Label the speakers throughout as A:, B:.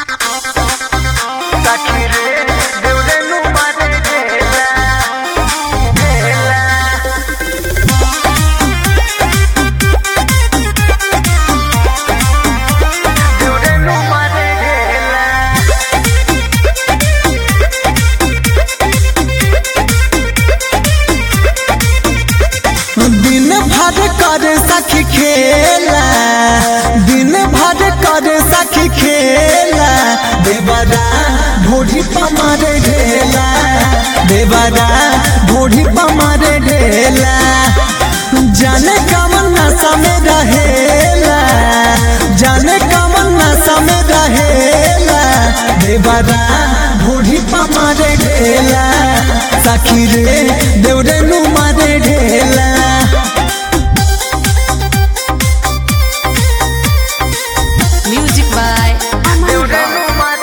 A: दिन भर कर सखी खेला, दिन भर कर सखी खेला, देवरा ढोढ़ी पमारे ढेला, देवरा ढोढ़ी पमारे ढेला। जाने कमन नशा में रहेला, जाने कमन नशा में रहेला, देवरा ढोढ़ी पमारे ढेला। सखी रे देवरे नु मारे ढेला।
B: Music by Aman Rock.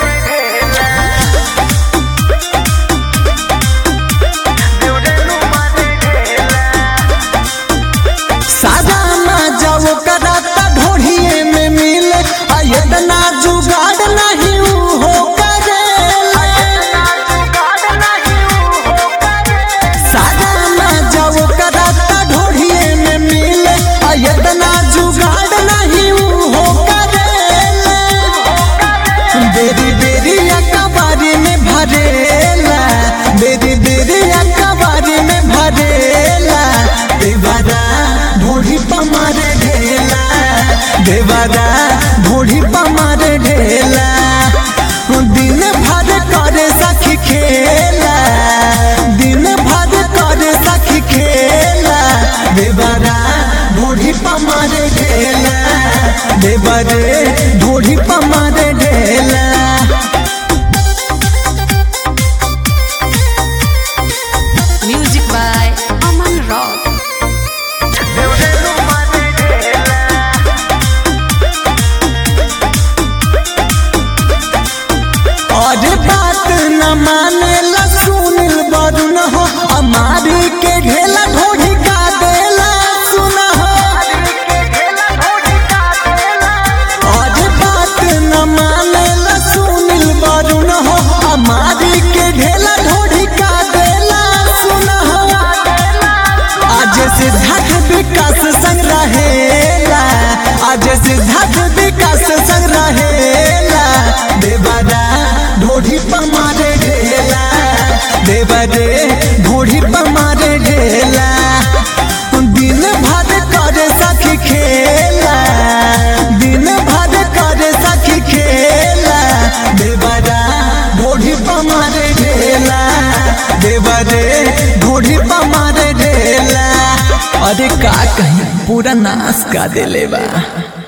A: साजाना जाओ कराता ढोढ़िए में मिले, इतना जुगाड़ नहीं हो करेला। साजाना जाओ कराता ढोढ़िए में मिले, इतना जुगाड़ नहीं हो करेला। बेरी बेरी अकबारी में भरेला, बेरी बेरी अकबारी में भरेला, देवरा ढोढ़ी पमारे ढेला, देवरा ढोढ़ी पमारे ढेला। दिन भर करे सखी खेला, दिन भर करे सखी खेला, देवरा ढोढ़ी पमारे ढेला, देवरे ढोढ़ी पमारे ढेला।
B: Music by Aman Rock.
A: और बात न माने ला सुनिल वरुण हो, हमारी के ढेला ढोढ़ी का देला सुन हो। और बात न माने ला सुनिल वरुण हो, हमारी के ढेला ढोढ़ी का देला सुन हो। आज सिद्धार्थ विकास संग रहेला, आज सिद्धार्थ विकास संग रहेला, देवरा ढोढ़ी पमारे ढेला, देवरे ढोढ़ी पमारे ढेला। दिन भर करे सखी खेला, दिन भर करे सखी खेला, देवरा ढोढ़ी पमारे ढेला, देवरे ढोढ़ी पमारे ढेला। अरे का कहीं पूरा नाश का देले बा।